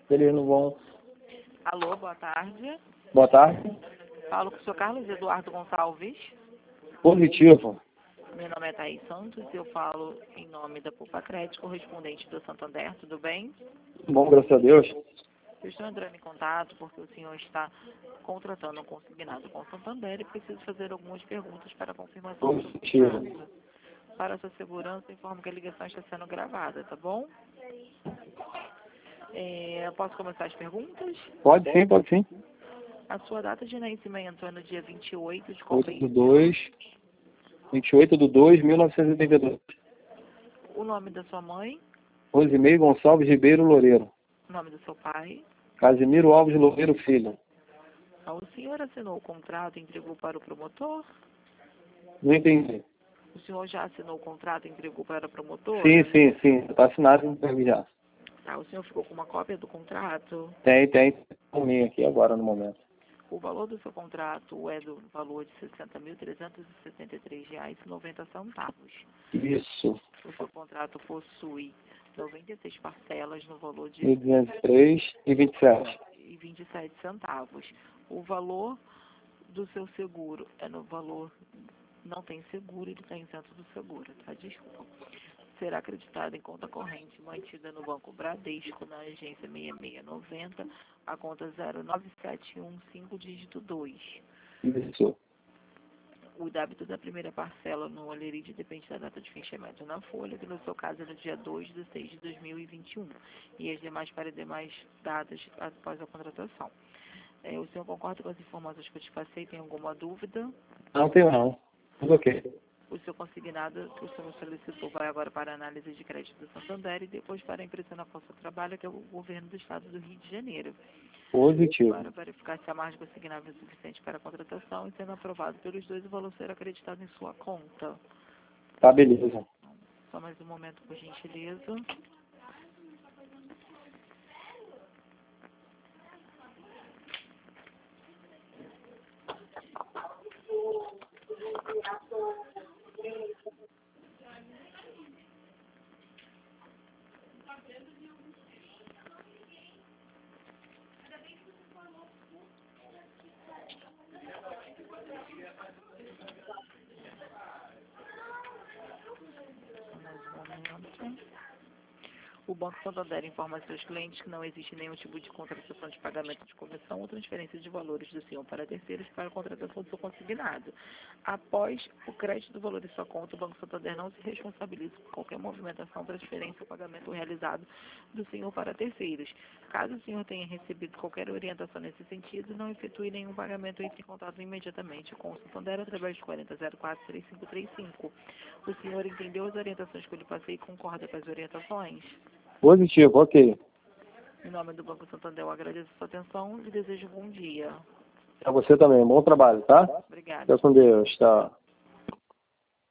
Eles não vão... Alô, boa tarde. Boa tarde. Falo com o senhor Carlos Eduardo Gonçalves. Positivo. Meu nome é Thaís Santos e eu falo em nome da Poupa Crédito, correspondente do Santander, tudo bem? Bom, graças a Deus. Eu estou entrando em contato porque o senhor está contratando um consignado com o Santander e preciso fazer algumas perguntas para confirmação do Positivo. contrato. Para sua segurança, informo que a ligação está sendo gravada, tá bom? Posso começar as perguntas? Pode sim, pode sim. A sua data de nascimento é no dia 28 de qual 8 mês? do 2, 28 de 2, 1982. O nome da sua mãe? Rosimei Gonçalves Ribeiro Loureiro. O nome do seu pai? Casimiro Alves Loureiro Filho. O senhor assinou o contrato e entregou para o promotor? Não entendi. O senhor já assinou o contrato e entregou para o promotor? Sim. Está assinado e entregue já. Tá, o senhor ficou com uma cópia do contrato? Tem. Um mim aqui agora no momento. O valor do seu contrato é do valor de R$ 60.363,90. Isso. O seu contrato possui 96 parcelas no valor de 1.203,27. e 27 centavos. O valor do seu seguro é no valor, não tem seguro, ele está isento do seguro, tá? Desculpa. Será acreditado em conta corrente mantida no Banco Bradesco, na agência 6690, a conta 09715, dígito 2. Isso. O débito da primeira parcela no Olerite depende da data de fechamento na folha, que no seu caso é no dia 2/6/2021, e as demais para demais datas após a contratação. O senhor concorda com as informações que eu te passei? Tem alguma dúvida? Não tenho não. Tudo ok. O seu consignado que o senhor solicitou vai agora para a análise de crédito do Santander e depois para a impressão na Força Trabalho, que é o governo do estado do Rio de Janeiro. Positivo. Para verificar se a margem consignável é suficiente para a contratação e sendo aprovado pelos dois, o valor será acreditado em sua conta. Tá, beleza. Só mais um momento, por gentileza. O Banco Santander informa a seus clientes que não existe nenhum tipo de contratação de pagamento de comissão ou transferência de valores do senhor para terceiros para a contratação do seu consignado. Após o crédito do valor de sua conta, o Banco Santander não se responsabiliza por qualquer movimentação, transferência ou pagamento realizado do senhor para terceiros. Caso o senhor tenha recebido qualquer orientação nesse sentido, não efetue nenhum pagamento, entre em contato imediatamente com o Santander através de 4004-3535. O senhor entendeu as orientações que eu lhe passei e concorda com as orientações? Positivo, ok. Em nome do Banco Santander, eu agradeço a sua atenção e desejo um bom dia. Pra você também. Bom trabalho, tá? Obrigada. Fica com Deus. Tchau.